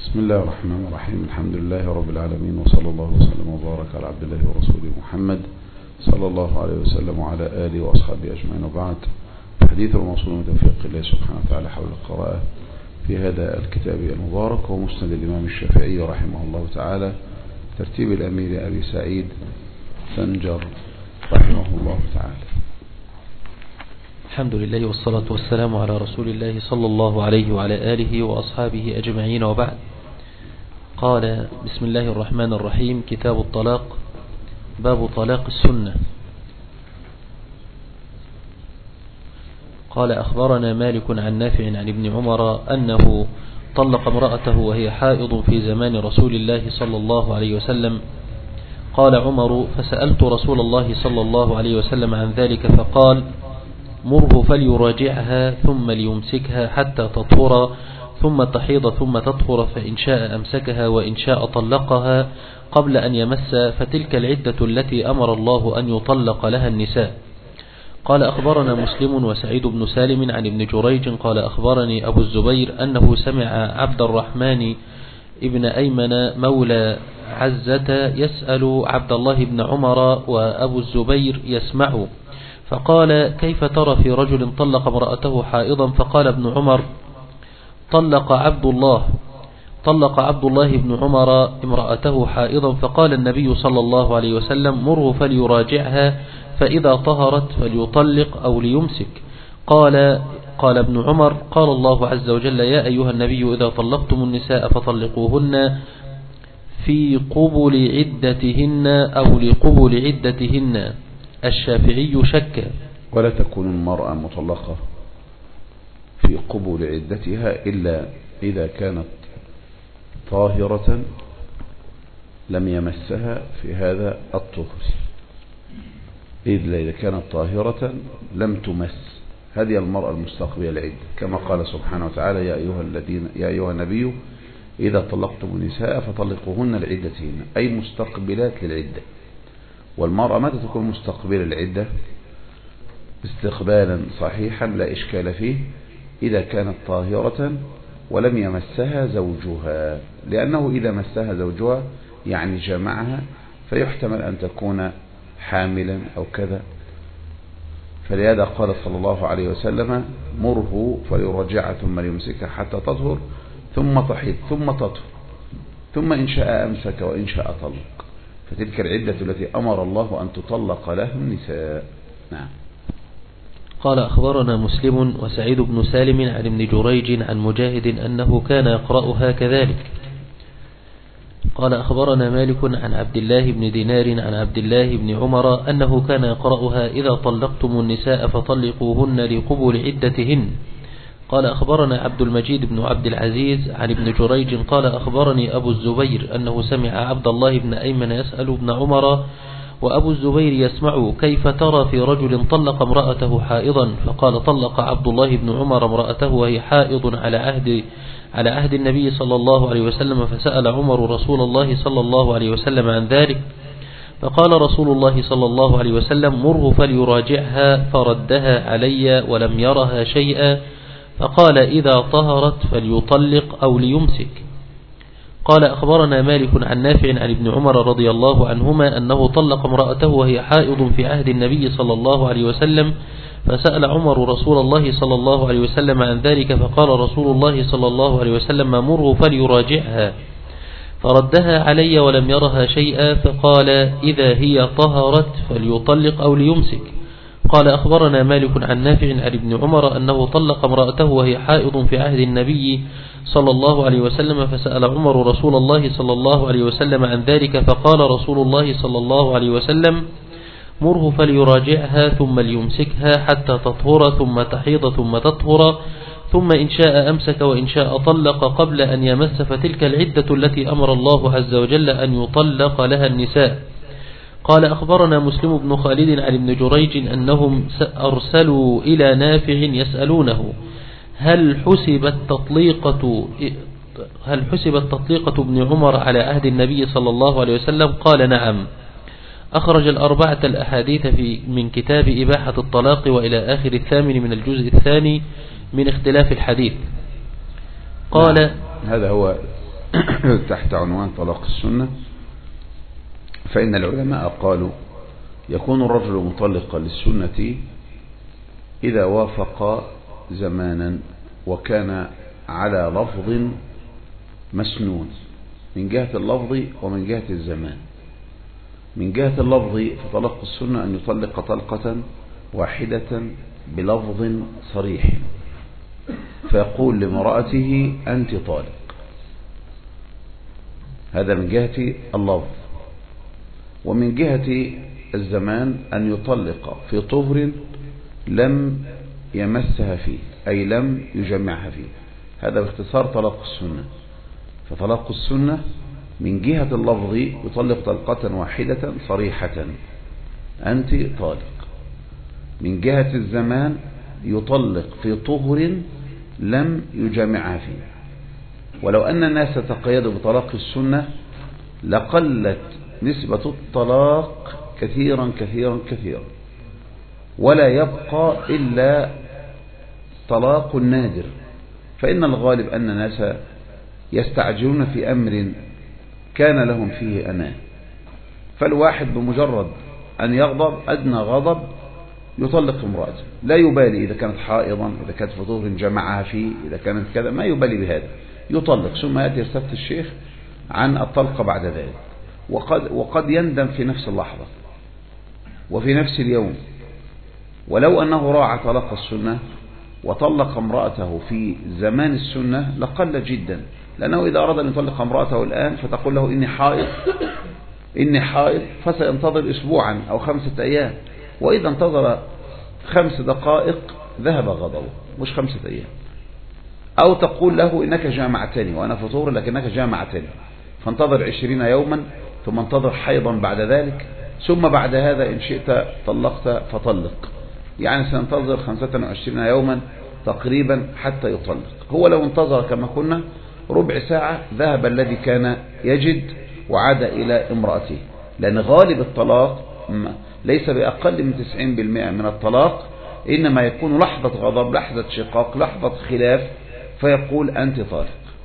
بسم الله الرحمن الرحيم. الحمد لله رب العالمين، وصلى الله وسلم وبارك على عبد الله ورسوله محمد صلى الله عليه وسلم وعلى آله وأصحابه أجمعين. وبعد، حديث الموصول من توفيق الله سبحانه وتعالى حول القراءة في هذا الكتاب المبارك، ومسند الإمام الشافعي رحمه الله تعالى، ترتيب الأمير أبي سعيد سنجر رحمه الله تعالى. الحمد لله والصلاة والسلام على رسول الله صلى الله عليه وعلى آله وأصحابه أجمعين. وبعد، قال: بسم الله الرحمن الرحيم. كتاب الطلاق، باب طلاق السنة. قال: أخبرنا مالك عن نافع عن ابن عمر أنه طلق امرأته وهي حائض في زمان رسول الله صلى الله عليه وسلم. قال عمر: فسألت رسول الله صلى الله عليه وسلم عن ذلك فقال: مره فليراجعها ثم ليمسكها حتى تطهر ثم تحيض ثم تطهر، فإن شاء أمسكها وإن شاء طلقها قبل أن يمس، فتلك العدة التي أمر الله أن يطلق لها النساء. قال: أخبرنا مسلم وسعيد بن سالم عن ابن جريج قال: أخبرني أبو الزبير أنه سمع عبد الرحمن ابن أيمن مولى عزة يسأل عبد الله بن عمر وأبو الزبير يسمع، فقال: كيف ترى في رجل طلق امرأته حائضا؟ فقال ابن عمر: طلق عبد الله بن عمر امرأته حائضا، فقال النبي صلى الله عليه وسلم: مره فليراجعها، فإذا طهرت فليطلق أو ليمسك. قال ابن عمر: قال الله عز وجل: يا أيها النبي إذا طلقتم النساء فطلقوهن في قبل عدتهن أو لقبل عدتهن. الشافعي شك. ولا تكون المرأة مطلقة في قبول عدتها إلا إذا كانت طاهرة لم يمسها في هذا الطهر، إلا إذا كانت طاهرة لم تمس. هذه المرأة المستقبلة العدة، كما قال سبحانه وتعالى: يا أيها النبي إذا طلقتم النساء فطلقوهن لعدتهن، أي مستقبلات للعدة. والمرأة متى تكون مستقبلة العدة؟ استقبالا صحيحا لا إشكال فيه، إذا كانت طاهرة ولم يمسها زوجها، لأنه إذا مسها زوجها يعني جمعها، فيحتمل أن تكون حاملا أو كذا. فلهذا قال صلى الله عليه وسلم: مره فليرجعها ثم ليمسكها حتى تطهر ثم تحيض ثم تطهر ثم إن شاء أمسك وإن شاء طلق، فتلك العدة التي أمر الله أن تطلق لها النساء. نعم. قال: أخبرنا مسلم وسعيد بن سالم عن ابن جريج عن مجاهد أنه كان يقرأها كذلك. قال: أخبرنا مالك عن عبد الله بن دينار عن عبد الله بن عمر أنه كان يقرأها: إذا طلقتم النساء فطلقوهن لقبول عدتهن. قال: أخبرنا عبد المجيد بن عبد العزيز عن ابن جريج قال: أخبرني أبو الزبير أنه سمع عبد الله بن أيمن يسأل ابن عمر وأبو الزبير يسمع: كيف ترى في رجل طلق امرأته حائضا؟ فقال: طلق عبد الله بن عمر امرأته وهي حائض على عهد النبي صلى الله عليه وسلم، فسأل عمر رسول الله صلى الله عليه وسلم عن ذلك، فقال رسول الله صلى الله عليه وسلم: مره فليراجعها، فردها علي ولم يرها شيئا، فقال: إذا طهرت فليطلق أو ليمسك. قال: أخبرنا مالك عن نافع عن ابن عمر رضي الله عنهما أنه طلق امرأته وهي حائض في عهد النبي صلى الله عليه وسلم، فسأل عمر رسول الله صلى الله عليه وسلم عن ذلك، فقال رسول الله صلى الله عليه وسلم: مره فليراجعها، فردها علي ولم يرها شيئا، فقال: إذا هي طهرت فليطلق أو ليمسك. قال: أخبرنا مالك عن نافع عن ابن عمر أنه طلق امرأته وهي حائض في عهد النبي صلى الله عليه وسلم، فسأل عمر رسول الله صلى الله عليه وسلم عن ذلك، فقال رسول الله صلى الله عليه وسلم: مره فليراجعها ثم ليمسكها حتى تطهر ثم تحيض ثم تطهر، ثم إن شاء أمسك وإن شاء طلق قبل أن يمس، فتلك العدة التي أمر الله عز وجل أن يطلق لها النساء. قال: أخبرنا مسلم بن خالد عن ابن جريج أنهم أرسلوا إلى نافع يسألونه: هل حسبت تطليقة ابن عمر على عهد النبي صلى الله عليه وسلم؟ قال: نعم. أخرج الأربعة الأحاديث من كتاب إباحة الطلاق وإلى آخر 8 من الجزء 2 من اختلاف الحديث. قال: هذا هو تحت عنوان طلاق السنة، فإن العلماء قالوا يكون الرجل مطلقا للسنة إذا وافق زمانا وكان على لفظ مسنون من جهة اللفظ ومن جهة الزمان. من جهة اللفظ فطلاق السنة أن يطلق طلقة واحدة بلفظ صريح، فيقول لامرأته أنت طالق. هذا من جهة اللفظ. ومن جهة الزمان أن يطلق في طهر لم يمسها فيه، أي لم يجمعها فيه. هذا باختصار طلاق السنة. فطلاق السنة من جهة اللفظ يطلق طلقة واحدة صريحة أنت طالق. من جهة الزمان يطلق في طهر لم يجمعها فيه. ولو أن الناس تقيدوا بطلاق السنة لقلت نسبة الطلاق كثيرا كثيرا كثيرا، ولا يبقى إلا طلاق نادر. فإن الغالب أن الناس يستعجلون في أمر كان لهم فيه أمان، فالواحد بمجرد أن يغضب أدنى غضب يطلق امرأته، لا يبالي إذا كانت حائضا، إذا كانت في طهر جمعها فيه، إذا كانت كذا، ما يبالي بهذا، يطلق. ثم يأتي يستفتي الشيخ عن الطلقة بعد ذلك، وقد يندم في نفس اللحظة وفي نفس اليوم. ولو أنه راعى طلاق السنة وطلق امرأته في زمان السنة لقل جدا، لأنه إذا أراد أن يطلق امرأته الآن فتقول له إني حائض فسينتظر أسبوعا أو 5 أيام، وإذا انتظر 5 دقائق ذهب غضبه، مش 5 أيام. أو تقول له إنك جامعتني وأنا في طهر لكنك جامعتني، فانتظر 20 يوما ثم انتظر حيضا بعد ذلك، ثم بعد هذا إن شئت طلقت فطلق. يعني سينتظر 25 يوما تقريبا حتى يطلق. هو لو انتظر كما قلنا ربع ساعة ذهب الذي كان يجد وعاد إلى امرأته، لأن غالب الطلاق ليس بأقل من 90% من الطلاق إنما يكون لحظة غضب، لحظة شقاق، لحظة خلاف، فيقول أنت طالق.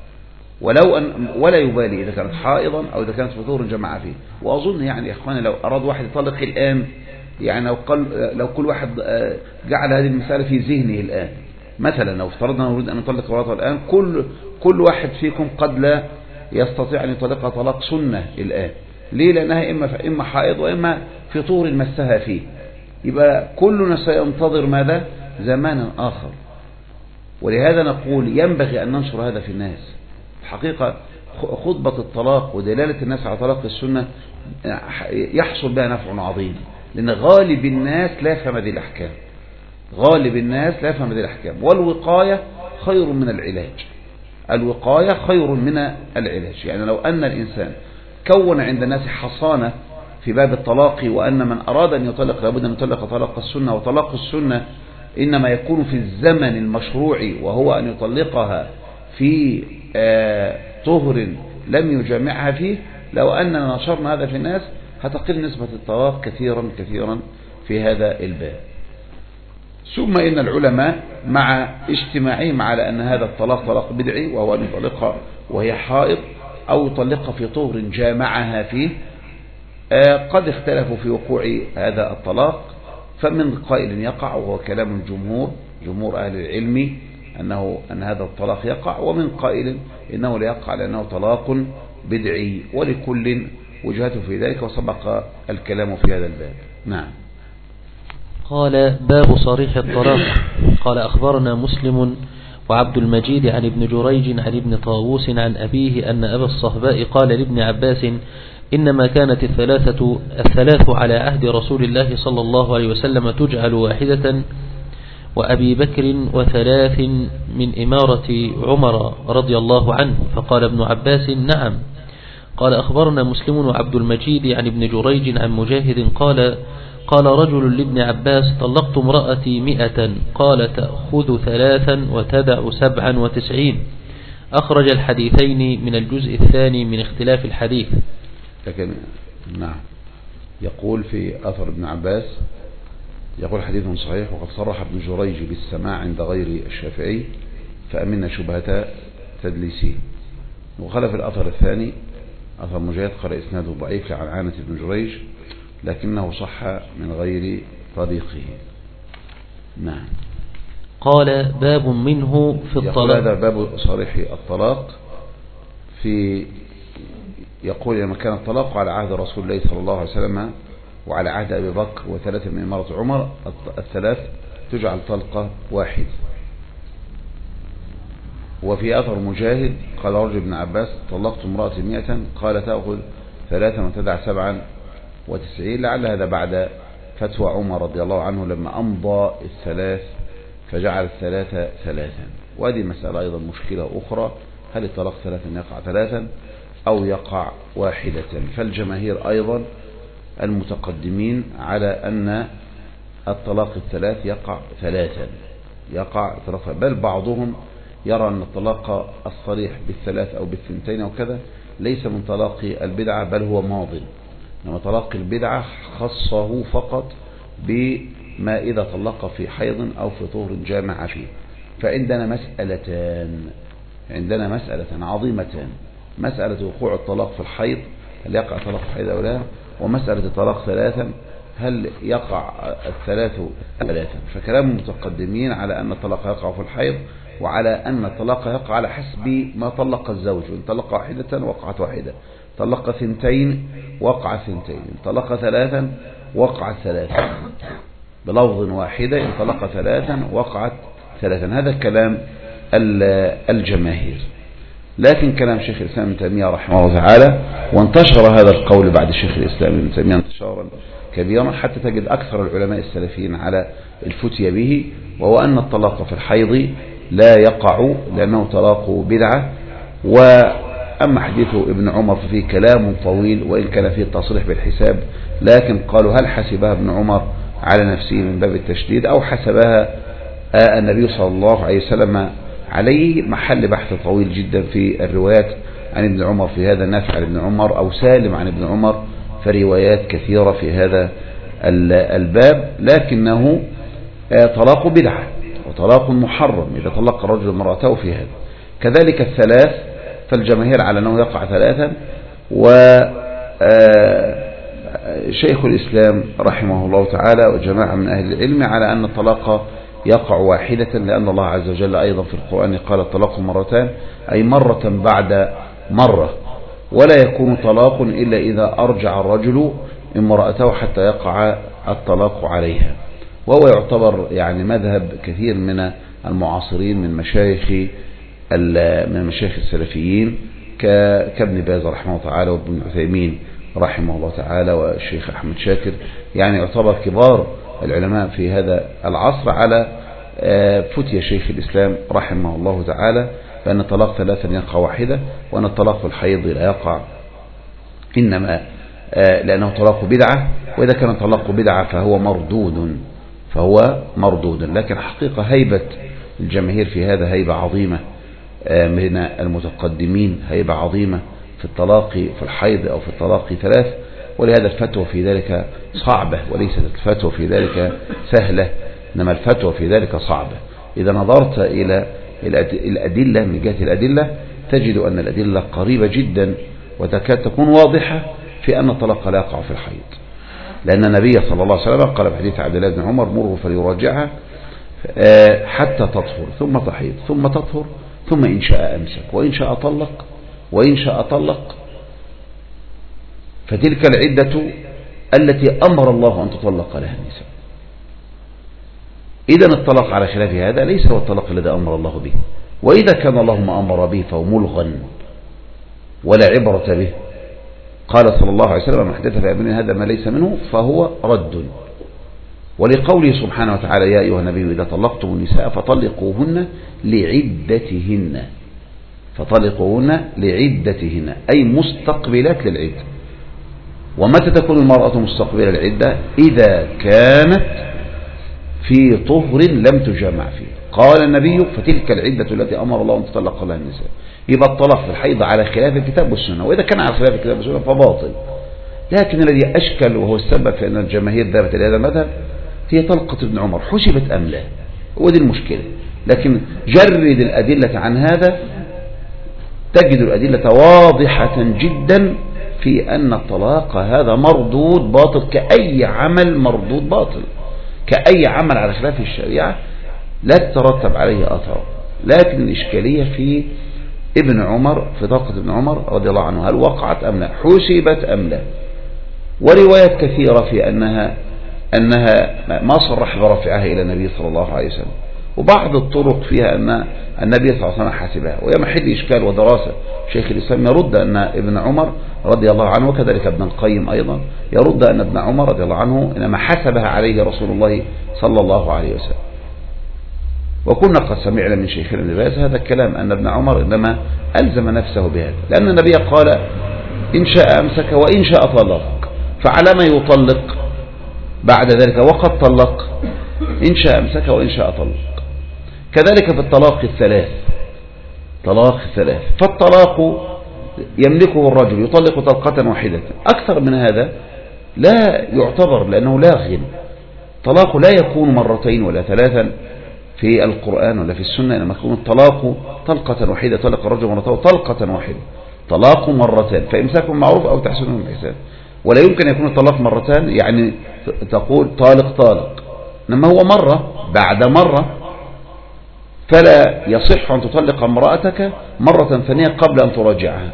ولا يبالي إذا كانت حائضا أو إذا كانت فطور جمع فيه. وأظن يعني يا إخواني لو أراد واحد يطلق الآن، يعني لو كل واحد جعل هذه المسألة في ذهنه الآن، مثلا لو افترضنا نريد أن نطلق امرأته الآن، كل واحد فيكم قد لا يستطيع أن يطلقها طلاق سنة الآن. ليه؟ لأنها إما حائض وإما في طور مسها فيه. يبقى كلنا سينتظر ماذا؟ زمانا آخر. ولهذا نقول ينبغي أن ننشر هذا في الناس. الحقيقة خطبة الطلاق ودلالة الناس على طلاق السنة يحصل بها نفع عظيم، لأن غالب الناس لا يفهم هذه الأحكام. غالب الناس لا يفهم هذه الأحكام. والوقاية خير من العلاج. الوقاية خير من العلاج. يعني لو أن الإنسان كون عند الناس حصانة في باب الطلاق، وأن من أراد أن يطلق لابد أن يطلق طلاق السنة، وطلاق السنة إنما يكون في الزمن المشروع وهو أن يطلقها في طهر لم يجمعها فيه، لو أننا نشرنا هذا في الناس هتقل نسبة الطلاق كثيرا كثيرا في هذا الباب. ثم إن العلماء مع اجتماعهم على أن هذا الطلاق طلاق بدعي، وهو أن يطلقها وهي حائض أو يطلقها في طهر جامعها فيه، قد اختلفوا في وقوع هذا الطلاق. فمن قائل يقع، وهو كلام جمهور أهل العلم أن هذا الطلاق يقع، ومن قائل إنه لا يقع لأنه طلاق بدعي، ولكل وجهته في ذلك، وسبق الكلام في هذا الباب. نعم. قال باب صريح الطلاق. قال أخبرنا مسلم وعبد المجيد عن ابن جريج عن ابن طاووس عن أبيه أن أبا الصهباء قال لابن عباس إنما كانت الثلاث على عهد رسول الله صلى الله عليه وسلم تجعل واحدة، وأبي بكر 3 من إمارة عمر رضي الله عنه. فقال ابن عباس نعم. قال أخبرنا مسلم وعبد المجيد عن ابن جريج عن مجاهد قال رجل لابن عباس طلقت امرأتي 100، قال تأخذ 3 وتدع 97. أخرج الحديثين من الجزء الثاني من اختلاف الحديث. لكن نعم، يقول في أثر ابن عباس، يقول حديث صحيح، وقد صرح ابن جريج بالسماع عند غير الشافعي فأمن شبهة تدليسه. وخلف الأثر الثاني أثر مجاهد قال إسناده ضعيف عن عانة بن جريج لكنه صح من غير طريقه. نعم. قال باب منه في الطلاق. هذا باب صريح الطلاق يقول لما كان الطلاق على عهد رسول الله صلى الله عليه وسلم وعلى عهد أبي بكر وثلاثة من إمارة عمر الثلاث تجعل طلقة واحد. وفي أثر مجاهد قال رجل ابن عباس طلقت امرأة 100 قال تأخذ 3 وتدع 97 لعل هذا بعد فتوى عمر رضي الله عنه لما أمضى الثلاث فجعل 3 3. وهذه مسألة أيضا مشكلة أخرى، هل الطلاق 3 يقع 3 أو يقع 1؟ فالجماهير أيضا المتقدمين على أن الطلاق 3 يقع 3 بل بعضهم يرى أن الطلاق الصريح بالثلاث أو بالثنتين أو كذا ليس من طلاق البدعة بل هو ماض، إنما طلاق البدعة خصه فقط بما إذا طلق في حيض أو في طهر جامع فيه. فعندنا مسألتان عظيمتان، مسألة وقوع الطلاق في الحيض هل يقع طلاق في الحيض أو لا، ومسألة الطلاق 3 هل يقع 3. فكلام المتقدمين على أن الطلاق يقع في الحيض وعلى أن الطلاق يقع على حسب ما طلق الزوج، إن طلق 1 وقعت 1، طلق 2 وقع 2، طلق 3 وقعت 3، بلفظ واحدة إن طلق 3 وقعت 3. هذا كلام الجماهير. لكن كلام شيخ الإسلام ابن تيمية رحمه الله تعالى، وانتشر هذا القول بعد شيخ الإسلام ابن تيمية انتشارا كبيرا حتى تجد أكثر العلماء السلفيين على الفتية به، وهو أن الطلاق في الحيض لا يقع لأنه طلاق بدعة. وأما حديث ابن عمر ففيه كلام طويل وإن كان فيه تصريح بالحساب، لكن قالوا هل حسبها ابن عمر على نفسه من باب التشديد أو حسبها النبي صلى الله عليه وسلم عليه؟ محل بحث طويل جدا في الروايات عن ابن عمر في هذا، نافع عن ابن عمر أو سالم عن ابن عمر، فروايات كثيرة في هذا الباب. لكنه طلاق بدعة وطلاق محرم إذا طلق الرجل امرأته في هذا. كذلك الثلاث فالجماهير على أنه يقع 3، وشيخ الإسلام رحمه الله تعالى وجماعة من أهل العلم على أن الطلاق يقع 1، لأن الله عز وجل أيضا في القرآن قال الطلاق 2 أي مرة بعد مرة، ولا يكون طلاق إلا إذا أرجع الرجل امرأته حتى يقع الطلاق عليها. وهو يعتبر يعني مذهب كثير من المعاصرين من مشايخ السلفيين كابن باز رحمه الله تعالى وابن عثيمين رحمه الله تعالى والشيخ أحمد شاكر، يعني يعتبر كبار العلماء في هذا العصر على فتية شيخ الإسلام رحمه الله تعالى بأن الطلاق 3 يقع 1، وأن الطلاق في الحيض لا يقع إنما لأنه طلاق بدعة، وإذا كان طلاق بدعة فهو مردود. لكن حقيقة هيبة الجماهير في هذا هيبة عظيمة من المتقدمين، هيبة عظيمة في الطلاق في الحيض أو في الطلاق 3، ولهذا الفتوى في ذلك صعبة وليست الفتوى في ذلك سهلة، إنما الفتوى في ذلك صعبة. إذا نظرت إلى الأدلة من جهة الأدلة تجد أن الأدلة قريبة جدا وتكاد تكون واضحة في أن الطلاق لا يقع في الحيض، لأن النبي صلى الله عليه وسلم قال في حديث عبد الله بن عمر مره فليراجعها حتى تطهر ثم تحيض ثم تطهر ثم إن شاء أمسك وإن شاء طلق فتلك العدة التي أمر الله أن تطلق لها النساء. إذن الطلاق على خلاف هذا ليس هو الطلاق الذي أمر الله به، وإذا كان الله ما أمر به فهو ملغى ولا عبرة به. قال صلى الله عليه وسلم من حدث في أمرنا هذا ما ليس منه فهو رد. ولقوله سبحانه وتعالى يا أيها النبي إذا طلقتم النساء فطلقوهن لعدتهن أي مستقبلات للعدة. ومتى تكون المرأة مستقبلة العدة؟ إذا كانت في طهر لم تجامع فيه. قال النبي فتلك العدة التي أمر الله أن تطلق لها النساء. يبقى الطلاق في الحيض على خلاف الكتاب والسنة، وإذا كان على خلاف الكتاب والسنة فباطل. لكن الذي أشكل وهو السبب في أن الجماهير ذهبت إلى هذا المذهب هي طلقة ابن عمر، حسبت أم لا؟ ودي المشكلة. لكن جرد الأدلة عن هذا تجد الأدلة واضحة جدا في أن الطلاق هذا مردود باطل كأي عمل مردود باطل، كأي عمل على خلاف الشريعة لا تترتب عليه أثر. لكن الإشكالية في ابن عمر، في طلقة ابن عمر رضي الله عنه، هل وقعت أم لا، حسبت أم لا. وروايات كثيرة في أنها ما صرح برفعها إلى النبي صلى الله عليه وسلم، وبعض الطرق فيها أن النبي صلى الله عليه وسلم حسبها، وهي محل إشكال ودراسة. شيخ الإسلام يرد أن ابن عمر رضي الله عنه، وكذلك ابن القيم أيضا يرد أن ابن عمر رضي الله عنه إنما حسبها عليه رسول الله صلى الله عليه وسلم. وكنا قد سمعنا من شيخنا ابن باز هذا الكلام، أن ابن عمر إنما ألزم نفسه بهذا، لأن النبي قال إن شاء أمسك وإن شاء طلق، فعلى ما يطلق بعد ذلك وقد طلق؟ إن شاء أمسك وإن شاء طلق. كذلك في الطلاق الثلاث، طلاق الثلاث، فالطلاق يملكه الرجل يطلق طلقة واحدة، أكثر من هذا لا يعتبر لأنه لاغ. طلاق لا يكون مرتين ولا ثلاثا في القرآن ولا في السنة، إنما يكون الطلاق طلقة واحدة، طلق الرجل مرتين طلقة واحدة، طلاق مرتين، فإمساك معروف أو تحسن بإحسان. ولا يمكن يكون الطلاق مرتان، يعني تقول طالق، إنما هو مرة بعد مرة، فلا يصح أن تطلق امرأتك مرة ثانية قبل أن تراجعها،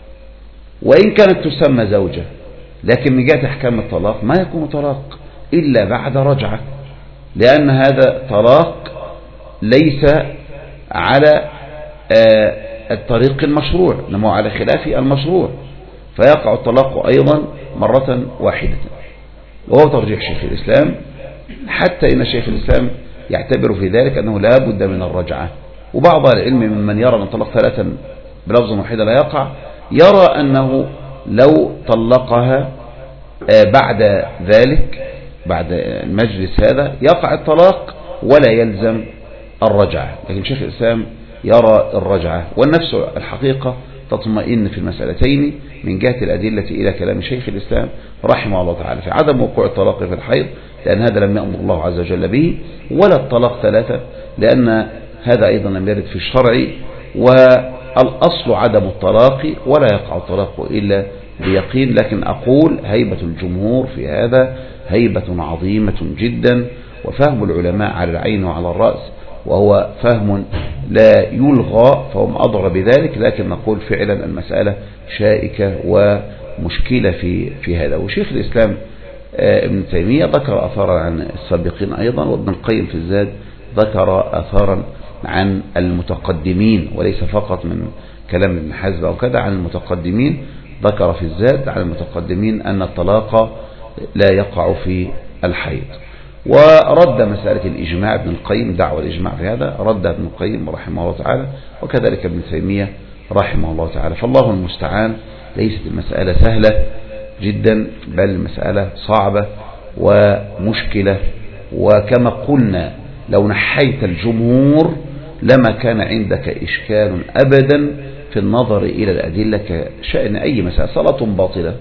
وإن كانت تسمى زوجة، لكن من جهة أحكام الطلاق ما يكون طلاق إلا بعد رجعة، لأن هذا طلاق ليس على الطريق المشروع، إنما على خلاف المشروع، فيقع الطلاق أيضا مرة واحدة. وهو ترجيح شيخ الإسلام، حتى إن شيخ الإسلام يعتبر في ذلك أنه لا بد من الرجعة. وبعض العلم ممن يرى أن الطلاق ثلاثا بلفظ واحد لا يقع، يرى أنه لو طلقها بعد ذلك بعد المجلس هذا يقع الطلاق ولا يلزم الرجعة. لكن شيخ الإسلام يرى الرجعة، والنفس الحقيقة تطمئن في المسألتين من جهة الأدلة إلى كلام شيخ الإسلام رحمه الله تعالى في عدم وقوع الطلاق في الحيض، لأن هذا لم يأمر الله عز وجل به، ولا الطلاق ثلاثة، لأن هذا أيضا لم يرد في الشرع، والأصل عدم الطلاق ولا يقع الطلاق إلا بيقين. لكن أقول هيبة الجمهور في هذا هيبة عظيمة جدا، وفهم العلماء على العين وعلى الرأس، وهو فهم لا يلغى، فهم أضر بذلك. لكن نقول فعلا المسألة شائكة ومشكلة في هذا. وشيخ الإسلام ابن تيمية ذكر أثارا عن السابقين أيضا، وابن القيم في الزاد ذكر أثارا عن المتقدمين، وليس فقط من كلام ابن حزم أو كذا، عن المتقدمين. ذكر في الزاد عن المتقدمين أن الطلاق لا يقع في الحيض. ورد مسألة الإجماع ابن القيم، دعوة الإجماع في هذا رد ابن القيم رحمه الله تعالى، وكذلك ابن تيمية رحمه الله تعالى. فالله المستعان، ليست المسألة سهلة جدا، بل المسألة صعبة ومشكلة. وكما قلنا لو نحيت الجمهور لما كان عندك إشكال أبدا في النظر إلى الأدلة كشأن أي مسألة، صلاة باطلة،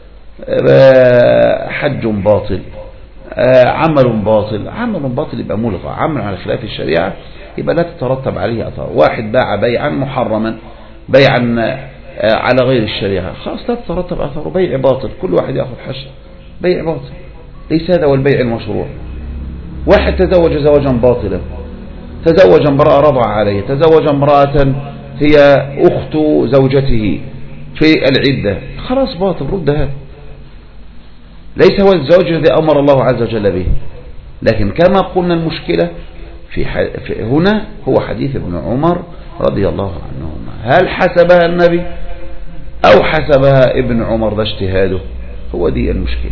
حج باطل، عمل باطل يبقى ملغى، عمل على خلاف الشريعة يبقى لا تترتب عليه أثار. واحد باع بيعا محرما، بيعا على غير الشريعة، خلاص لا تترتب أثاره، بيع باطل، كل واحد يأخذ حشة، بيع باطل، ليس هذا هو البيع المشروع. واحد تزوج زواجا باطلا، تزوج امرأة رضع عليه، تزوج امرأة هي أخت زوجته في العدة، خلاص باطل، رد هذا، ليس هو الزواج الذي أمر الله عز وجل به. لكن كما قلنا المشكلة في هنا هو حديث ابن عمر رضي الله عنهما، هل حسبها النبي أو حسبها ابن عمر؟ ده اجتهاده، هو دي المشكلة.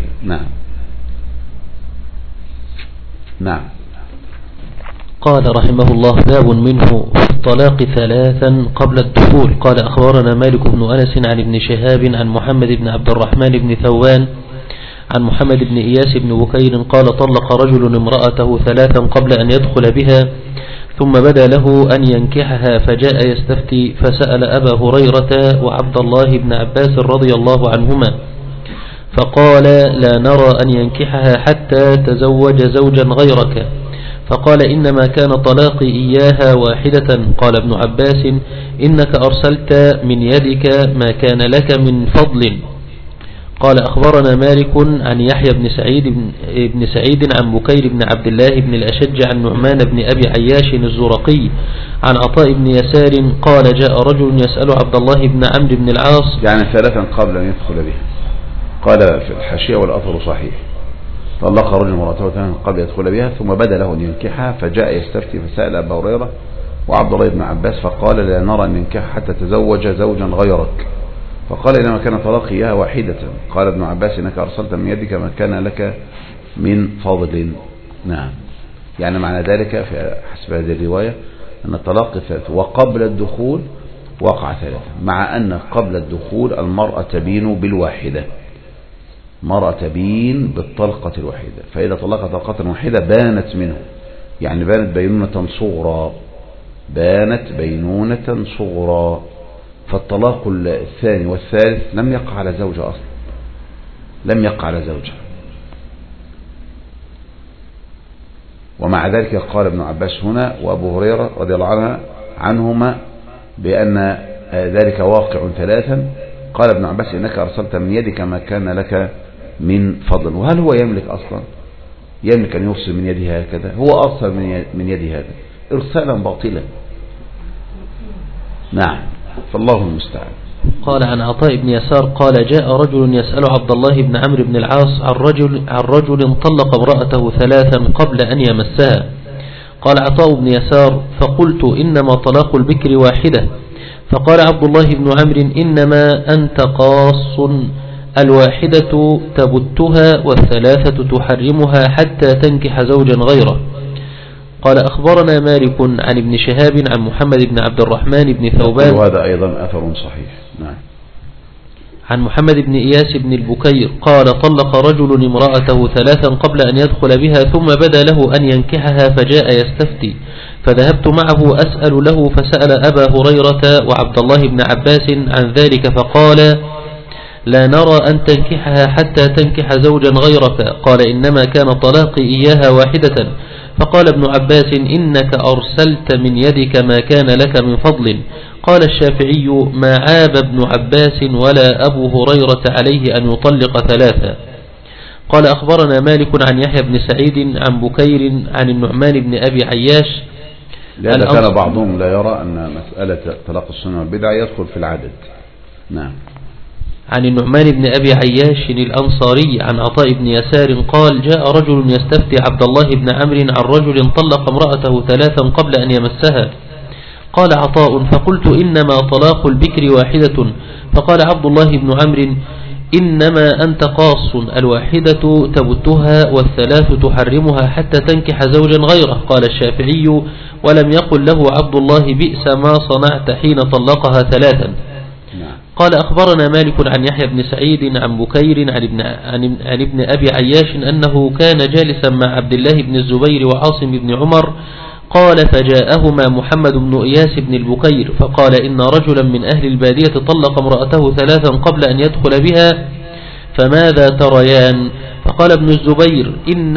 نعم. قال رحمه الله: باب منه في الطلاق ثلاثا قبل الدخول. قال: أخبرنا مالك بن أنس عن ابن شهاب عن محمد بن عبد الرحمن بن ثوان عن محمد بن إياس بن بكير قال: طلق رجل امرأته ثلاثا قبل أن يدخل بها، ثم بدا له أن ينكحها، فجاء يستفتي، فسأل أبا هريرة وعبد الله بن عباس رضي الله عنهما، فقال: لا نرى أن ينكحها حتى تزوج زوجا غيرك. فقال إنما كان طلاقي إياها واحدة. قال ابن عباس إنك أرسلت من يدك ما كان لك من فضل. قال أخبرنا مالك عن يحيى بن سعيد عن بكير بن عبد الله بن الأشج عن نعمان بن أبي عياش الزرقي عن عطاء بن يسار قال جاء رجل يسأل عبد الله بن عمرو بن العاص يعني ثلاثا قبل أن يدخل بها. قال في الحاشية والأثر صحيح طلق رجل امرأته ثلاثا قبل أن يدخل بها ثم بدا له أن ينكحها فجاء يستفتي فسأل أبا هريرة وعبد الله بن عباس فقال لا نرى أن ننكح حتى تزوج زوجا غيرك. فقال إنما كان طلاقي إياها واحدة. قال ابن عباس إنك أرسلت من يدك ما كان لك من فضل. نعم، يعني معنى ذلك في حسب هذه الرواية أن الطلاق ثلاث وقبل الدخول وقع ثلاثة، مع أن قبل الدخول المرأة تبين بالواحدة، مرأة تبين بالطلقة الواحدة، فإذا طلقت طلقة واحدة بانت منه، يعني بانت بينونة صغرى، بانت بينونة صغرى. فالطلاق الثاني والثالث لم يقع على زوجة أصلا، لم يقع على زوجة. ومع ذلك قال ابن عباس هنا وأبو هريرة رضي الله عنهما بأن ذلك واقع ثلاثا. قال ابن عباس إنك أرسلت من يدك ما كان لك من فضل. وهل هو يملك أصلا؟ يملك أن يرسل من يده هكذا؟ هو أرسل من يده هذا إرسالا باطلا. نعم، فالله المستعان. قال عن عطاء بن يسار قال جاء رجل يسأل عبد الله بن عمرو بن العاص عن رجل طلق امرأته ثلاثا قبل أن يمسها. قال عطاء بن يسار فقلت إنما طلاق البكر واحدة. فقال عبد الله بن عمرو إنما أنت قاص، الواحدة تبتها والثلاثة تحرمها حتى تنكح زوجا غيره. قال أخبرنا مالك عن ابن شهاب عن محمد بن عبد الرحمن بن ثوبان وهذا أيضا أثر صحيح. نعم. عن محمد بن إياس بن البكير قال طلق رجل امرأته ثلاثا قبل أن يدخل بها ثم بدا له أن ينكحها فجاء يستفتي فذهبت معه أسأل له فسأل أبا هريرة وعبد الله بن عباس عن ذلك فقال لا نرى أن تنكحها حتى تنكح زوجا غيرك. قال إنما كان طلاقي إياها واحدة. فقال ابن عباس إنك أرسلت من يدك ما كان لك من فضل. قال الشافعي ما عاب ابن عباس ولا أبو هريرة عليه أن يطلق ثلاثا. قال أخبرنا مالك عن يحيى بن سعيد عن بكير عن النعمان بن أبي عياش. لأن كان بعضهم لا يرى أن مسألة طلاق السنة والبدعة يدخل في العدد. نعم. عن النعمان بن أبي عياش الأنصاري عن عطاء بن يسار قال جاء رجل يستفتي عبد الله بن عمرو عن رجل طلق امرأته ثلاثا قبل أن يمسها. قال عطاء فقلت إنما طلاق البكر واحدة. فقال عبد الله بن عمرو إنما أنت قاص، الواحدة تبتها والثلاث تحرمها حتى تنكح زوجا غيره. قال الشافعي ولم يقل له عبد الله بئس ما صنعت حين طلقها ثلاثا. قال أخبرنا مالك عن يحيى بن سعيد عن بكير عن ابن أبي عياش أنه كان جالسا مع عبد الله بن الزبير وعاصم بن عمر قال فجاءهما محمد بن إياس بن البكير فقال إن رجلا من أهل البادية طلق امرأته ثلاثا قبل أن يدخل بها فماذا تريان؟ فقال ابن الزبير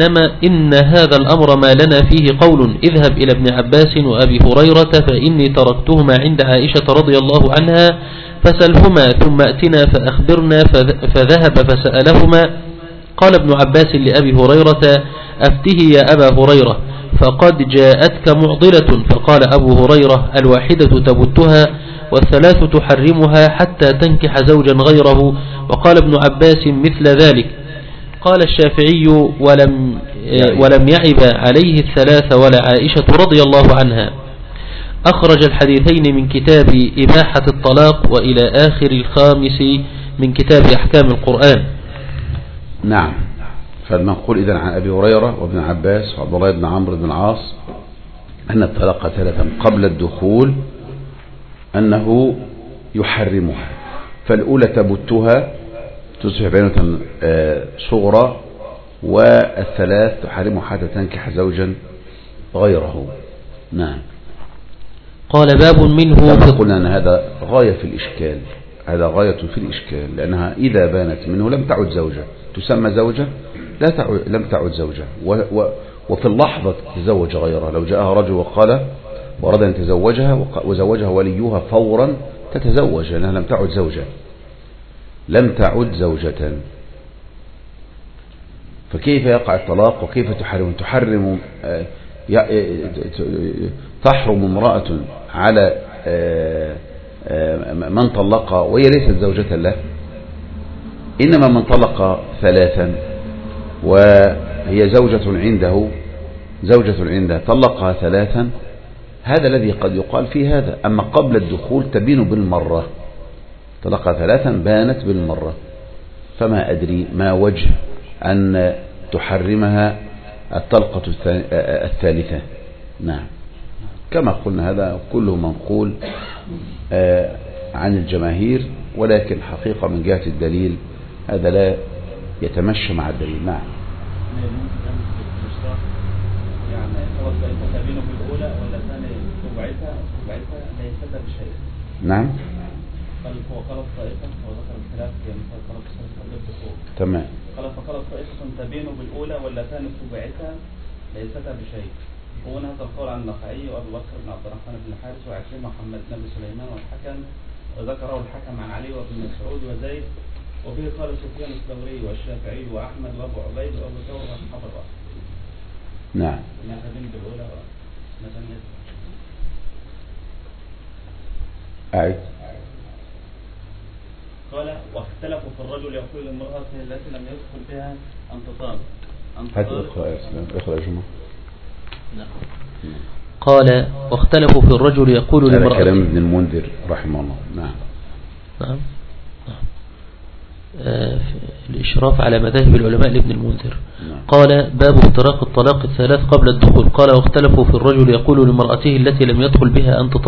إن هذا الأمر ما لنا فيه قول، اذهب إلى ابن عباس وأبي هريرة فإني تركتهما عند عائشة رضي الله عنها فسلهما ثم أتنا فأخبرنا. فذهب فسألهما. قال ابن عباس لأبي هريرة أفته يا أبا هريرة فقد جاءتك معضلة. فقال أبو هريرة الواحدة تبتها والثلاث تحرمها حتى تنكح زوجا غيره. وقال ابن عباس مثل ذلك. قال الشافعي ولم يعب عليه الثلاث ولا عائشة رضي الله عنها. أخرج الحديثين من كتاب إباحة الطلاق وإلى آخر الخامس من كتاب أحكام القرآن. نعم. فالمنقول إذن عن أبي هريرة وابن عباس وعبد الله بن عمرو بن العاص أن الطلاق ثلاثا قبل الدخول أنه يحرمها. فالأولى تبتها تصبح بينة صغرى والثلاث تحرمها حتى تنكح زوجا غيره. نعم. قال باب منه. قلنا أن هذا غاية في الإشكال، هذا غاية في الإشكال، لأنها إذا بانت منه لم تعد زوجة، تسمى زوجة لم تعد زوجة، وفي اللحظة تتزوج غيرها. لو جاءها رجل وقال ورد أن تزوجها وزوجها وليها فورا تتزوج، لأنها لم تعد زوجة، لم تعد زوجة. فكيف يقع الطلاق وكيف تحرم تحرم امرأة على من طلق وهي ليست زوجة له؟ إنما من طلق ثلاثا وهي زوجة عنده طلقها ثلاثا، هذا الذي قد يقال فيه هذا. أما قبل الدخول تبين بالمرة، طلقها ثلاثا بانت بالمرة، فما أدري ما وجه أن تحرمها الطلقة الثالثة. نعم، كما قلنا هذا كله منقول عن الجماهير، ولكن حقيقة من جهة الدليل هذا لا يتمشى مع الدليل. نعم. يعني خلاص تبينه بالأولى ولا ثاني تبعتها ليست بشيء. نعم. وقالت طائفة وذكر الخلاف في مثال طلب الثالث قبل الدخول. تمام. فقالت طائفة تبينه بالأولى ولا ثاني تبعتها ليست بشيء. هو هذا القول عن النخعي وأبو بكر بن عبد الرحمن بن الحارث وعكرمة محمد بن سليمان والحكم، وذكره الحكم عن علي وابن مسعود وزيد، وبه قال سفيان الثوري والشافعي وأحمد وأبو عبيد وأبو ثور وأصحاب الرأي. نعم. ما تبين بالأولى مثلا. أعد. قال واختلفوا في الرجل يقول لامرأته التي لم يدخل بها أن تطالق. اقرأ يا جماعة. قال واختلفوا في الرجل يقول لامرأته، هذا كلام ابن المنذر رحمه الله. نعم. نعم. الإشراف على مذاهب العلماء لابن المنذر. قال باب افتراق الطلاق الثلاث قبل الدخول. قال واختلفوا في الرجل يقول لامرأته التي لم يدخل بها أنت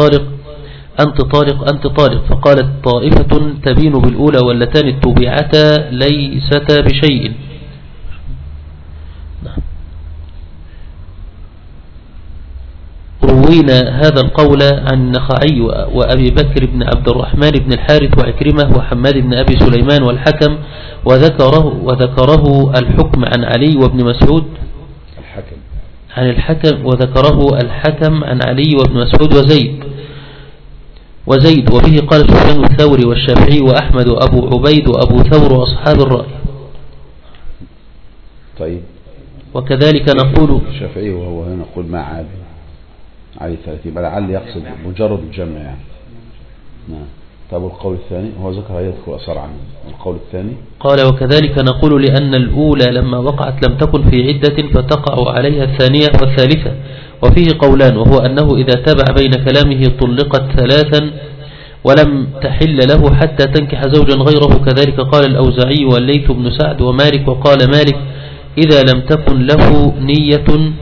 طالق، فقالت طائفة تبين بالأولى واللتان التبعتا ليستا بشيء. روينا هذا القول عن النخعي وأبي بكر بن عبد الرحمن بن الحارث وعكرمة وحماد بن أبي سليمان والحكم، وذكره الحكم عن علي وابن مسعود وذكره الحكم عن علي وابن مسعود وزيد، وبه قال سفيان الثوري والشافعي وأحمد وأبو عبيد وأبو ثور وأصحاب الرأي. طيب. وكذلك نقول الشافعي وهو هنا نقول مع علي 30، لعل يقصد مجرد الجمع يعني. نعم. طيب القول الثاني هو ذكر يذكر أثر عنه. القول الثاني قال وكذلك نقول لأن الأولى لما وقعت لم تكن في عدة فتقع عليها الثانية والثالثة. وفيه قولان، وهو أنه إذا تابع بين كلامه طلقت ثلاثا ولم تحل له حتى تنكح زوجا غيره. كذلك قال الأوزاعي والليث بن سعد ومالك. وقال مالك إذا لم تكن له نية.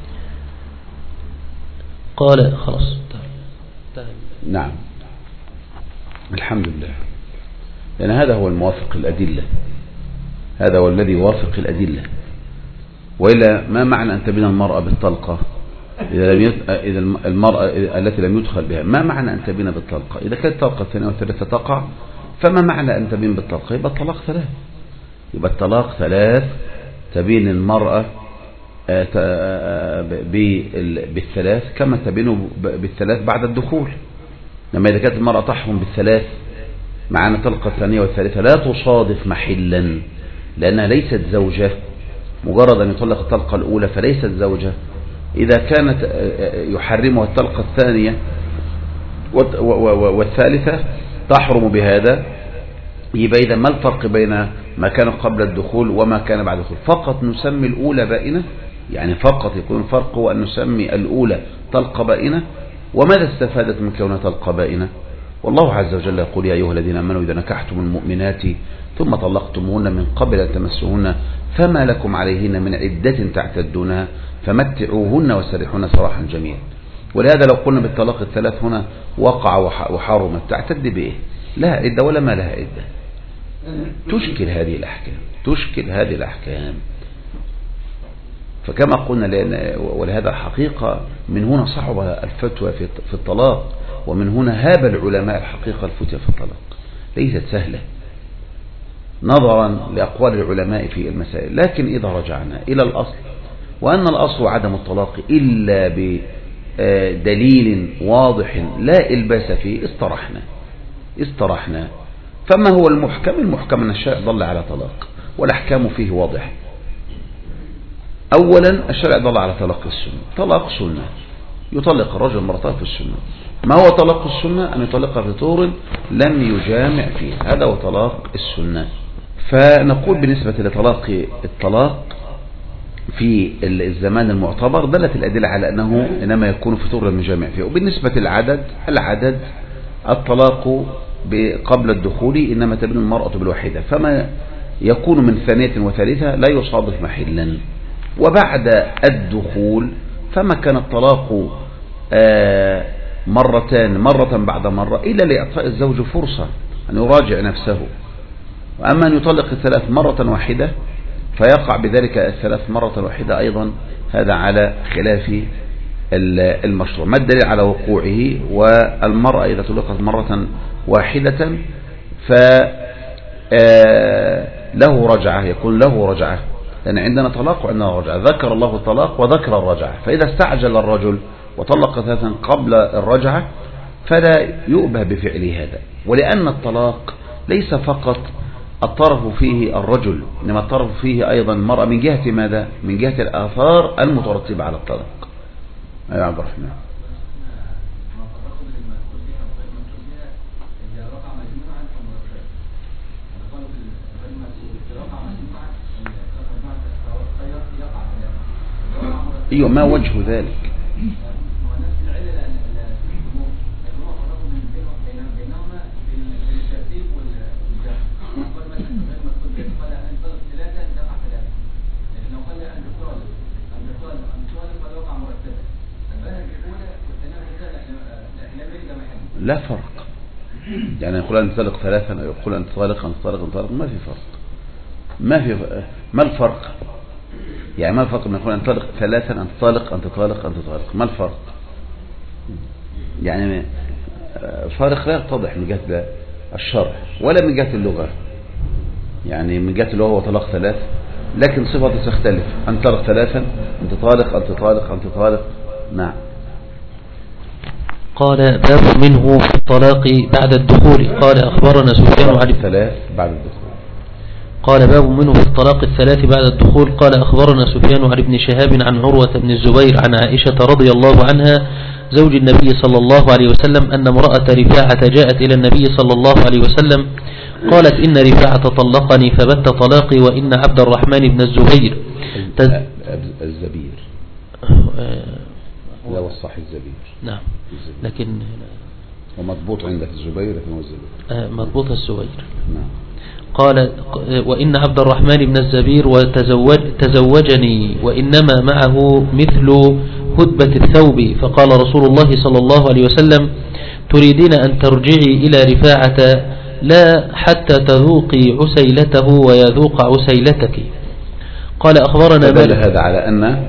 قال خلاص. نعم. الحمد لله، لأن هذا هو الموافق الأدلة، هذا هو الذي يوافق الأدلة. وإلا ما معنى أن تبين المرأة بالطلقة إذا المرأة التي لم يدخل بها، ما معنى أن تبين بالطلقة؟ إذا كانت الطلقة الثانية والثالثة تقع فما معنى أن تبين بالطلقة؟ يبقى الطلاق ثلاث، تبين المرأة بالثلاث كما تبين بالثلاث بعد الدخول. لما إذا كانت المرأة تحرم بالثلاث مع أن طلقة الثانية والثالثة لا تصادف محلا، لأنها ليست زوجة، مجرد أن يطلق الطلقة الأولى فليست زوجة. إذا كانت يحرمها الطلقة الثانية والثالثة تحرم بهذا، يبقى إذا ما الفرق بين ما كان قبل الدخول وما كان بعد الدخول؟ فقط نسمي الأولى بائنة، يعني فقط يكون الفرق هو أن نسمي الأولى طلقة بائنة. وماذا استفادت من كونها طلقة بائنة؟ والله عز وجل يقول يا أيها الذين آمنوا إذا نكحتم المؤمنات ثم طلقتموهن من قبل أن تمسوهن فما لكم عليهن من عدة تعتدونها فمتعوهن وسرحوهن سراحا جميلا. ولهذا لو قلنا بالطلاق الثلاث هنا وقع وحرمت، تعتد بإيه؟ لها عدة ولا ما لها عدة؟ تشكل هذه الأحكام. فكما قلنا ولهذا الحقيقة من هنا صعب الفتوى في الطلاق، ومن هنا هاب العلماء الحقيقة الفتوى في الطلاق ليست سهلة نظرا لأقوال العلماء في المسائل. لكن إذا رجعنا إلى الأصل وأن الأصل عدم الطلاق إلا بدليل واضح لا إلباس فيه استرحنا. فما هو المحكم؟ المحكم أن الشرع ضل على طلاق، والأحكام فيه واضح. أولا الشرع ضل على طلاق السنة، طلاق سنة، يطلق الرجل مرته في السنة. ما هو طلاق السنة؟ أن يطلقها في طور لم يجامع فيه، هذا هو طلاق السنة. فنقول بالنسبة لطلاق الطلاق في الزمان المعتبر دلت الأدلة على أنه إنما يكون في طور لم يجامع فيه. وبالنسبة للعدد الطلاق قبل الدخول إنما تبين المرأة بالواحدة، فما يكون من ثانية وثالثة لا يصادف محلا. وبعد الدخول فما كان الطلاق مرة بعد مرة إلا لإعطاء الزوج فرصة أن يراجع نفسه. وأما أن يطلق الثلاث مرة واحدة فيقع بذلك الثلاث مرة واحدة أيضا، هذا على خلاف المشروع. ما الدليل على وقوعه؟ والمرأة إذا طلقت مرة واحدة فله رجعة، يكون له رجعة، لأن عندنا طلاق وعندنا رجعة. ذكر الله الطلاق وذكر الرجعة، فإذا استعجل الرجل وطلق ثلاثا قبل الرجعة فلا يؤبه بفعل هذا. ولأن الطلاق ليس فقط الطرف فيه الرجل، إنما الطرف فيه أيضا المرأة، من جهة ماذا؟ من جهة الآثار المترتبة على الطلاق. أيها عبد الرحمن. أيوة، ما وجه ذلك؟ لا فرق، يعني يقول أن تطلق ثلاثا أو يقول أن تطلق ما في فرق. ما الفرق؟ يعني ما الفرق من يقول أن تطلق ثلاثا أن تطلق ما الفرق؟ يعني فارق لا يتضح من جهة الشرع ولا من جهة اللغة. يعني من جهة اللغة هو طلاق ثلاث، لكن صفته تختلف، أن تطلق ثلاثا، أن تطلق. نعم. قال باب منه في الطلاق بعد الدخول. قال أخبرنا سفيان عن الثلاث بعد الدخول. قال باب منه في الطلاق الثلاث بعد الدخول. قال أخبرنا سفيان عن ابن شهاب عن عروة بن الزبير عن عائشة رضي الله عنها زوج النبي صلى الله عليه وسلم أن امرأة رفاعة جاءت إلى النبي صلى الله عليه وسلم قالت إن رفاعة طلقني فبت طلاقي وإن عبد الرحمن بن الزبير الزبير لا والصح الزبير. نعم، لكن ومضبوط عندك الزبير لكن هو الزبير مضبوط الزبير. نعم. قال وإن عبد الرحمن بن الزبير تزوجني وإنما معه مثل هدبة الثوب، فقال رسول الله صلى الله عليه وسلم تريدين أن ترجعي إلى رفاعة لا حتى تذوقي عسيلته ويذوق عسيلتك. قال أخبرنا مالك. هذا على أن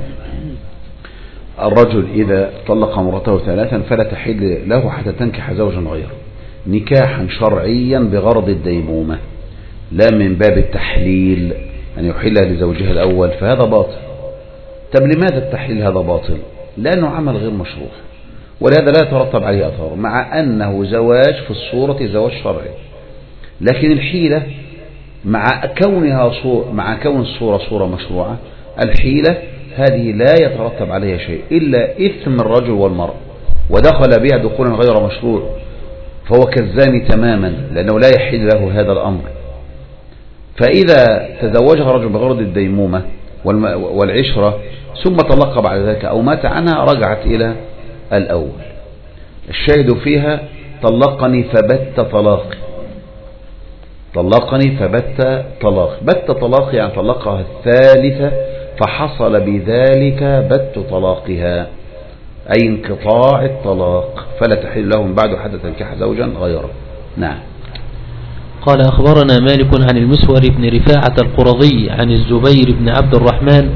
الرجل إذا طلق مرته ثلاثا فلا تحل له حتى تنكح زوجا غيره نكاحا شرعيا بغرض الديمومة، لا من باب التحليل أن يحلها لزوجها الأول، فهذا باطل. طب لماذا التحليل هذا باطل؟ لأنه عمل غير مشروع، ولهذا لا يترتب عليه أثار، مع أنه زواج في الصورة زواج شرعي. لكن الحيلة مع كون الصورة صورة مشروعة، الحيلة هذه لا يترتب عليها شيء إلا إثم الرجل والمرأة، ودخل بها دخولا غير مشروع، فهو كالزاني تماما، لأنه لا يحل له هذا الأمر. فإذا تزوجها رجل بغرض الديمومة والعشرة ثم طلق بعد ذلك أو مات عنها رجعت إلى الأول. الشاهد فيها طلقني فبت طلاقي، بت طلاقي يعني طلقها الثالثة، فحصل بذلك بت طلاقها أي انقطاع الطلاق، فلا تحل لهم بعد حتى تنكح زوجا غيره. نعم. قال أخبرنا مالك عن المسور بن رفاعة القرظي عن الزبير بن عبد الرحمن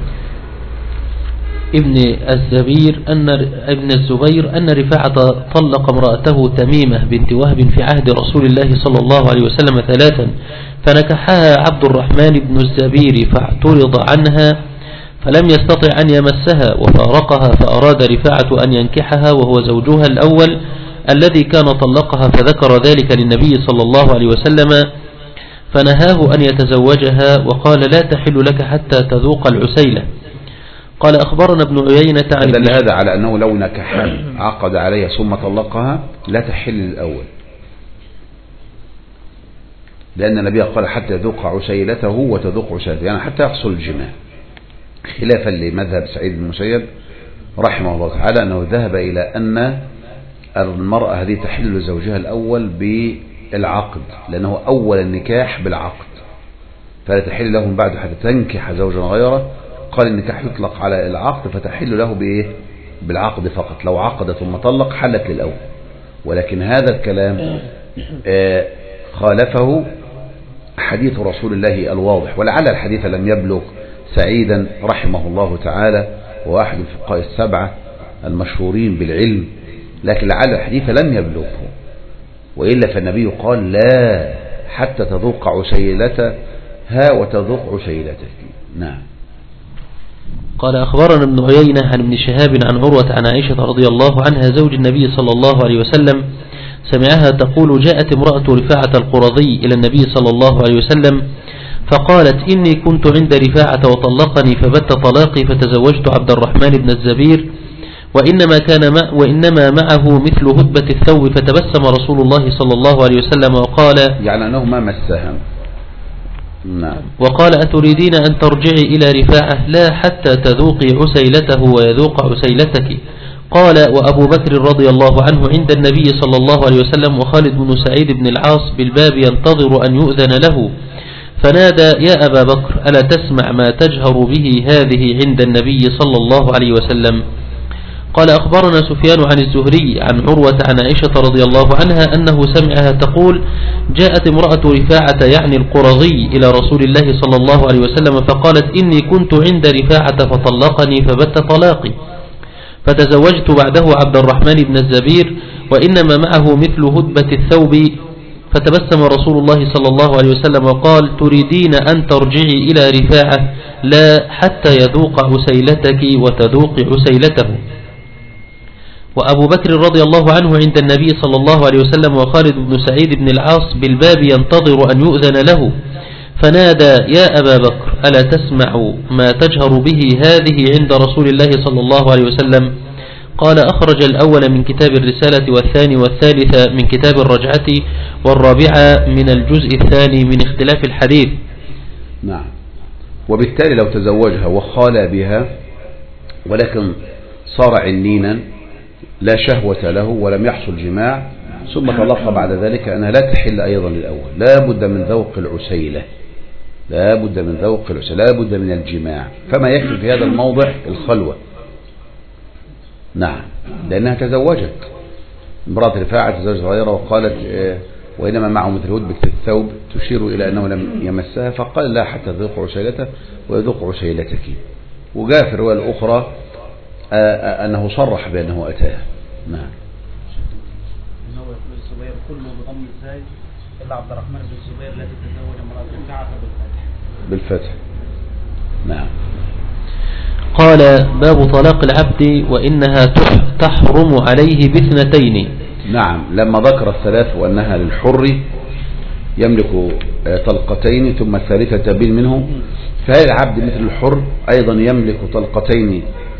ابن الزبير أن رفاعة طلق امرأته تميمة بنت وهب في عهد رسول الله صلى الله عليه وسلم ثلاثا، فنكحها عبد الرحمن بن الزبير فاعترض عنها، فلم يستطع أن يمسها وفارقها، فأراد رفاعة أن ينكحها وهو زوجها الأول الذي كان طلقها، فذكر ذلك للنبي صلى الله عليه وسلم فنهاه أن يتزوجها وقال لا تحل لك حتى تذوق العسيلة. قال أخبرنا ابن عيينة عن دل هذا على أنه لو نكحها عقد عليها ثم طلقها لا تحل الأول، لأن النبي قال حتى يذوق عسيلته وتذوق عسيلته، يعني حتى يحصل الجماع، خلافا لمذهب سعيد بن المسيب رحمه الله تعالى أنه ذهب إلى أن المرأة هذه تحل لزوجها الأول بالعقد، لأنه أول النكاح بالعقد، فلا تحل لهم بعد حتى تنكح زوجا غيره. قال النكاح يطلق على العقد فتحل له بإيه؟ بالعقد فقط، لو عقد ثم طلق حلت للأول. ولكن هذا الكلام خالفه حديث رسول الله الواضح، ولعل الحديث لم يبلغ سعيدا رحمه الله تعالى وواحد الفقهاء السبعة المشهورين بالعلم، لكن لعل الحديث لم يبلغه، وإلا فالنبي قال لا حتى تذوق عسيلتها وتذوق عسيلتك. نعم. قال أخبرنا ابن عيينة عن ابن شهاب عن عروة عن عائشة رضي الله عنها زوج النبي صلى الله عليه وسلم سمعها تقول جاءت امرأة رفاعة القرظي إلى النبي صلى الله عليه وسلم فقالت إني كنت عند رفاعة وطلقني فبت طلاقي فتزوجت عبد الرحمن بن الزبير وإنما معه مثل هدبة الثوب، فتبسم رسول الله صلى الله عليه وسلم وقال يعني أنه ما مسها. نعم. وقال أتريدين أن ترجعي إلى رفاعة؟ لا حتى تذوقي عسيلته ويذوق عسيلتك. قال وأبو بكر رضي الله عنه عند النبي صلى الله عليه وسلم وخالد بن سعيد بن العاص بالباب ينتظر أن يؤذن له، فنادى يا أبا بكر ألا تسمع ما تجهر به هذه عند النبي صلى الله عليه وسلم. قال أخبرنا سفيان عن الزهري عن عروة عن عائشة رضي الله عنها أنه سمعها تقول جاءت امرأة رفاعة يعني القرظي إلى رسول الله صلى الله عليه وسلم فقالت إني كنت عند رفاعة فطلقني فبت طلاقي، فتزوجت بعده عبد الرحمن بن الزبير وإنما معه مثل هدبة الثوب، فتبسم رسول الله صلى الله عليه وسلم وقال تريدين أن ترجعي إلى رفاعة؟ لا حتى يذوق عسيلتك وتذوق عسيلته. وأبو بكر رضي الله عنه عند النبي صلى الله عليه وسلم وخالد بن سعيد بن العاص بالباب ينتظر أن يؤذن له، فنادى يا أبا بكر ألا تسمع ما تجهر به هذه عند رسول الله صلى الله عليه وسلم. قال أخرج الأول من كتاب الرسالة والثاني والثالث من كتاب الرجعة والرابعة من الجزء الثاني من اختلاف الحديث. نعم. وبالتالي لو تزوجها وخال بها ولكن صار عنينا لا شهوة له ولم يحصل جماع ثم طلقها بعد ذلك أنها لا تحل أيضا للأول، لا بد من ذوق العسيلة، لا بد من ذوق العسيلة، لا بد من الجماع، فما يكفي في هذا الموضع الخلوة. نعم. لأنها تزوجت امرأة رفاعة تزوج غيره وقالت وإنما معه مثل هدبة الثوب تشير إلى أنه لم يمسها، فقال لا حتى تذوق عسيلته ويذوق عسيلتك. وجاء في الرواية الأخرى أنه صرح بأنه أتاه. نعم. إنه يقول الزبير كله بضم الزاي إلا عبد الرحمن بن الزبير الذي تزوج امرأة رفاعة بالفتح. نعم. قال باب طلاق العبد وإنها تحرم عليه باثنتين. نعم. لما ذكر الثلاث وأنها للحر يملك طلقتين ثم الثالثة تبين منه، فهل العبد مثل الحر أيضا يملك طلقتين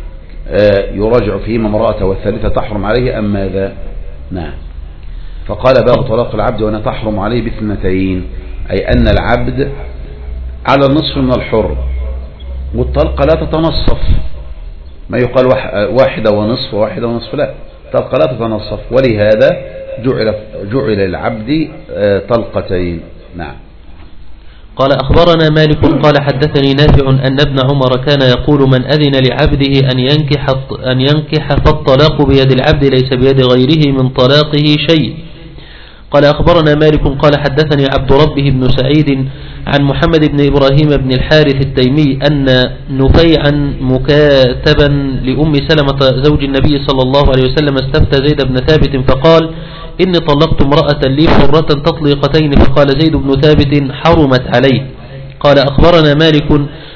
يراجع فيهما امرأته والثالثة تحرم عليه أم ماذا؟ نعم. فقال باب طلاق العبد وأنها تحرم عليه باثنتين، أي أن العبد على النصف من الحر، والطلقة لا تتنصف، ما يقال واحدة ونصف وواحدة ونصف، لا، الطلقة لا تتنصف، ولهذا جعل العبد طلقتين. نعم. قال أخبرنا مالك قال حدثني نافع أن ابن عمر كان يقول من أذن لعبده أن ينكح فالطلاق بيد العبد ليس بيد غيره من طلاقه شيء. قال أخبرنا مالك قال حدثني عبد ربه بن سعيد عن محمد بن إبراهيم بن الحارث التيمي أن نفيعا مكاتبا لأم سلمة زوج النبي صلى الله عليه وسلم استفتى زيد بن ثابت فقال إني طلقت امرأة لي حرة تطليقتين، فقال زيد بن ثابت حرمت عليه. قال أخبرنا مالك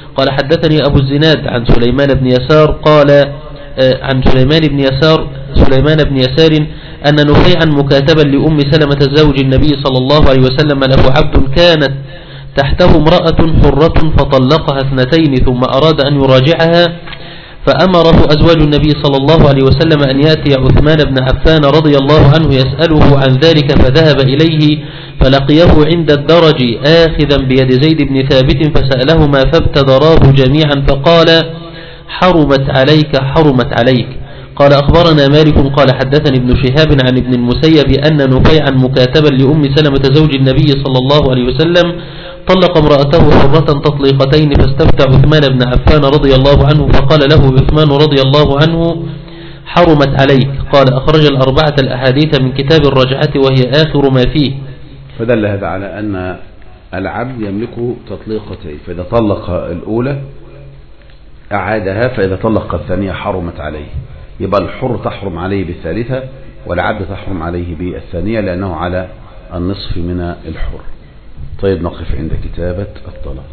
قال حدثني أبو الزناد عن سليمان بن يسار قال عن سليمان بن يسار أن نفيعا مكاتبا لأم سلمة زوج النبي صلى الله عليه وسلم له عبد كانت تحته امرأة حرة فطلقها 2 ثم أراد أن يراجعها فأمره أزواج النبي صلى الله عليه وسلم أن يأتي عثمان بن عفان رضي الله عنه يسأله عن ذلك فذهب إليه فلقيه عند الدرج آخذا بيد زيد بن ثابت فسألهما فابتدراه جميعا فقال حرمت عليك. قال أخبرنا مالك قال حدثني ابن شهاب عن ابن المسيب أن نفيعا مكاتبا لأم سلمة زوج النبي صلى الله عليه وسلم طلق امرأته حرة تطليقتين فاستفتى عثمان بن عفان رضي الله عنه فقال له عثمان رضي الله عنه حرمت عليك. قال أخرج 4 الأحاديث من كتاب الرجعة وهي آخر ما فيه. فدل هذا على أن العبد يملك تطليقتين، فإذا طلق الأولى أعادها، فإذا طلق الثانية حرمت عليه. يبقى الحر تحرم عليه بالثالثة والعبد تحرم عليه بالثانية لأنه على النصف من الحر. طيب نقف عند كتابة الطلاق.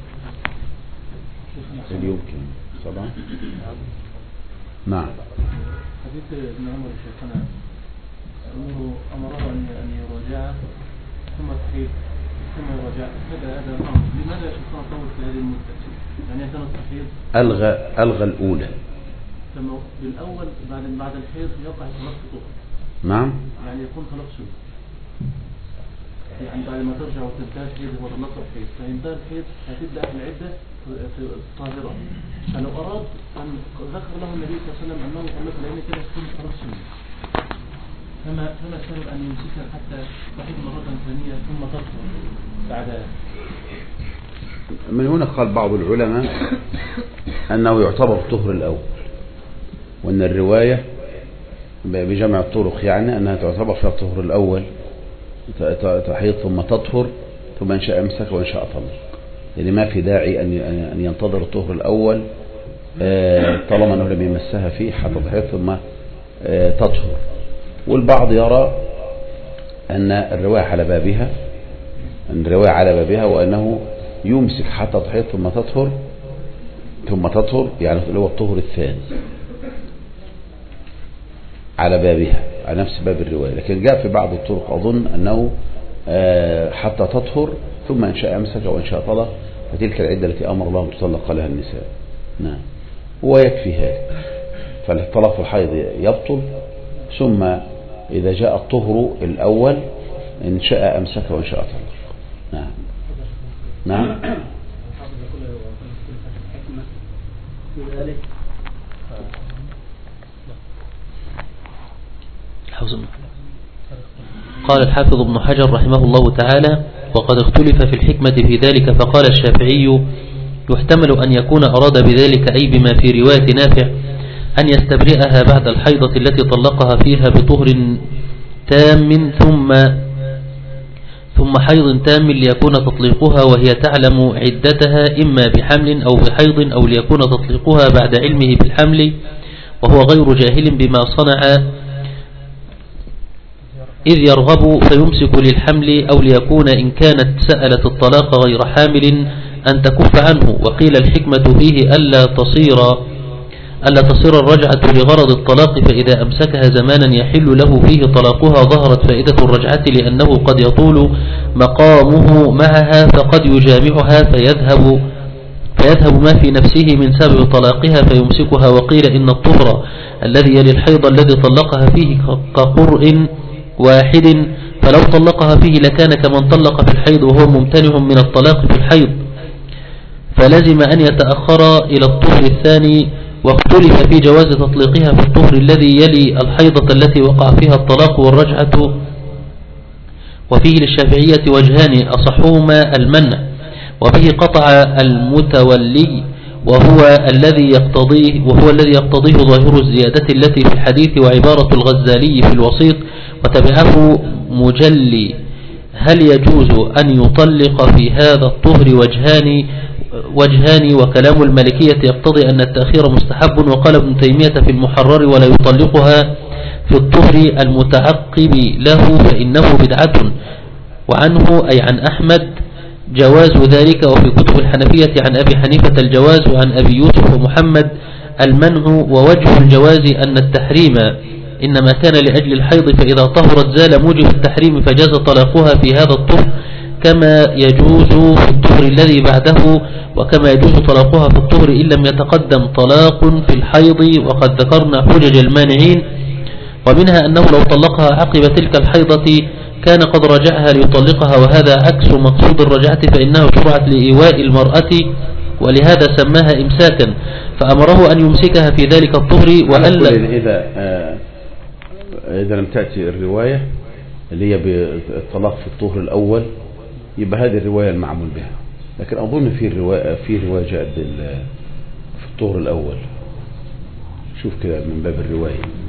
اليوم كم؟ 7؟ نعم. حديث ابن عمر شيخنا أنه أمره أن يراجع ثم تحيد ثم يراجع، هذا الأمر لماذا شيخنا طول في هذه المدة؟ يعني كان التحييد ألغى الأولى. لما بالأول بعد الحيض يقع طلاق طهر. نعم. يعني يكون طلاق سنة. يعني بعد ما ترجع وتنتهي الحيض هو طلاق الحيض، فينتهي الحيض هتبدأ في العدة طاهرة. فلو أراد أن ذكر له النبي صلى الله عليه وسلم أنه طلق لأن كده تكون طلاق سنة. فما السبب أن يمسكها حتى تحيض مرة ثانية ثم تطهر بعدها؟ من هنا قال بعض العلماء أنه يعتبر الطهر الأول، وأن الرواية بجمع الطرق يعني أنها تعتبر فيها الطهر الأول، تحيض ثم تطهر ثم إن شاء أمسك وإن شاء طلق، يعني ما في داعي أن ينتظر الطهر الأول طالما أنه لم يمسها فيه حتى تحيض ثم تطهر. والبعض يرى أن الرواية على بابها وأنه يمسك حتى تحيض ثم تطهر يعني اللي هو الطهر الثاني على بابها على نفس باب الرواية. لكن جاء في بعض الطرق أظن أنه حتى تطهر ثم إن شاء أمسك وإن شاء طلق، فتلك العدة التي أمر الله تطلق لها النساء. نعم. ويكفي هذا، فالطلاق في الحيض يبطل، ثم إذا جاء الطهر الأول إن شاء أمسك وإن شاء طلق. نعم. نعم. قال الحافظ ابن حجر رحمه الله تعالى: وقد اختلف في الحكمة في ذلك، فقال الشافعي: يحتمل أن يكون أراد بذلك أي بما في رواية نافع أن يستبرئها بعد الحيضة التي طلقها فيها بطهر تام ثم حيض تام ليكون تطليقها وهي تعلم عدتها إما بحمل أو بحيض، أو ليكون تطليقها بعد علمه بالحمل وهو غير جاهل بما صنع إذ يرغب فيمسك للحمل، أو ليكون إن كانت سألت الطلاق غير حامل أن تكف عنه. وقيل الحكمة فيه ألا تصير الرجعة لغرض الطلاق، فإذا أمسكها زمانا يحل له فيه طلاقها ظهرت فائدة الرجعة، لأنه قد يطول مقامه معها فقد يجامعها فيذهب ما في نفسه من سبب طلاقها فيمسكها. وقيل إن الطهر الذي يلي الحيض الذي طلقها فيه كقرء واحد، فلو طلقها فيه لكان كمن طلق في الحيض وهو ممتنع من الطلاق في الحيض، فلزم أن يتأخر إلى الطهر الثاني. واختلف في جواز تطليقها في الطهر الذي يلي الحيضة التي وقع فيها الطلاق والرجعة، وفيه للشافعية وجهان أصحهما المنع، وبه قطع المتولي وهو الذي يقتضيه ظاهر الزيادة التي في الحديث وعبارة الغزالي في الوسيط، وتبعه مجلي. هل يجوز أن يطلق في هذا الطهر وجهان وكلام المالكية يقتضي أن التأخير مستحب، وقال ابن تيمية في المحرر: ولا يطلقها في الطهر المتعقب له فإنه بدعة. وعنه أي عن أحمد جواز ذلك، وفي كتب الحنفية عن أبي حنيفة الجواز، وعن أبي يوسف ومحمد المنع. ووجه الجواز أن التحريم إنما كان لأجل الحيض، فإذا طهرت زال موجب التحريم فجاز طلاقها في هذا الطهر كما يجوز في الطهر الذي بعده، وكما يجوز طلاقها في الطهر إن لم يتقدم طلاق في الحيض. وقد ذكرنا حجج المانعين، ومنها أنه لو طلقها عقب تلك الحيضة كان قد رجعها ليطلقها، وهذا عكس مقصود الرجعة، فإنه شرعت لإيواء المرأة، ولهذا سماها إمساكا، فأمره أن يمسكها في ذلك الطهر. وألا إذا لم تأتي الرواية اللي هي بالطلاق في الطهر الأول يبقى هذه الرواية المعمول بها، لكن أظن في رواية جاءت في الطهر الأول. شوف كده من باب الرواية.